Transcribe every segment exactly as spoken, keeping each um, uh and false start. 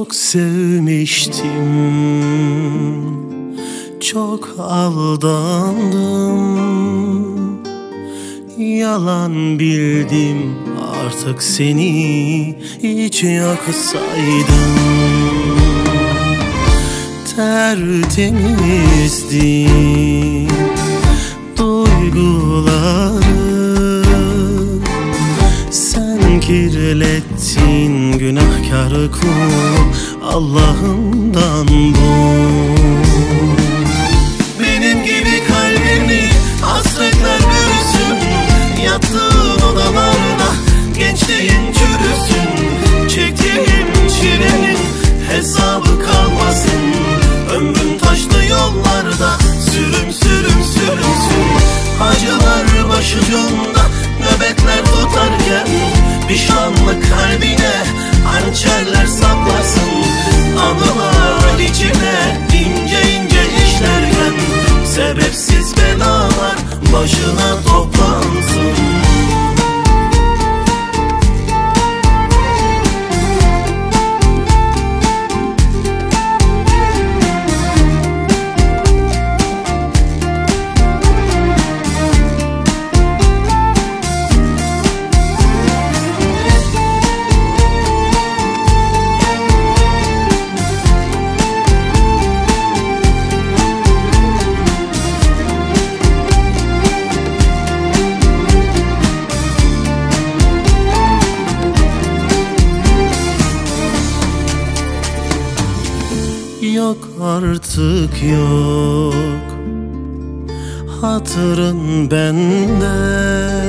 Çok sevmiştim, çok aldandım. Yalan bildim, artık seni hiç yaksaydım. Tertemizdi duyguları, sen kirlettin günahkar kul, Allah'ından bu. Benim gibi kalbimi hasretler bürüsün, yattığın odalarda gençliğin çürüsün. Çektiğim çilenin hesabı kalmasın, ömrüm taşlı yollarda sürüm sürüm sürünsün. Acılar başucumda nöbetler tutarken, pişmanlık kalbine hançerler saplasın. Anılar içine ince ince işlerken, sebepsiz belalar başına toplansın. Yok artık yok hatırın bende,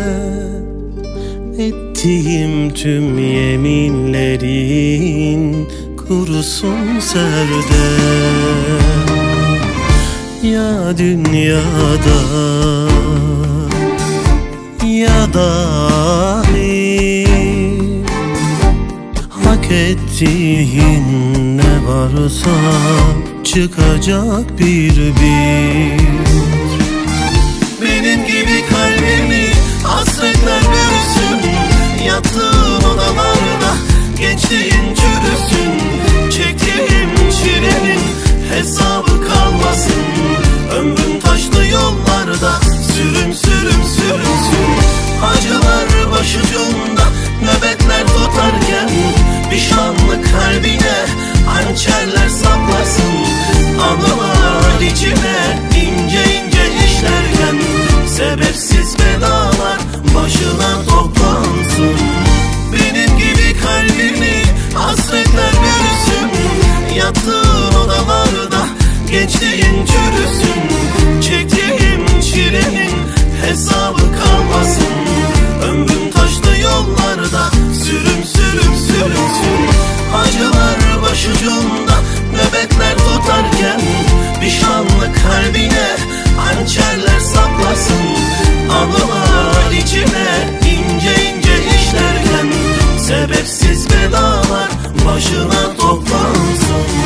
ettiğim tüm yeminlerin kurusun serde. Ya dünyada ya dahi hak ettiğin ne varsa çıkacak bir bir. Benim gibi kalbimi hasretler bürüsün, yattığın odalarda gençliğin çürüsün. Çektiğim çilenin hesabı kalmasın, ömrüm taşlı yollarda sürüm sürüm sürünsün. Acılar başucumda nöbetler tutarken, pişmanlık kalbine hançerler saplasın. Anılar içine ince ince işlerken, sebepsiz belalar başına toplansın. Benim gibi kalbimi hasretler bürüsün, yattığın odalarda gençliğin çürüsün. Çektiğim çilenin hesabı kalmasın, ömrüm taşlı yollarda sürüm sürüm sürünsün. Acılar başucumda nöbetler tutarken, pişmanlık kalbine hançerler saplasın. Anılar içine ince ince işlerken, sebepsiz belalar başına toplansın.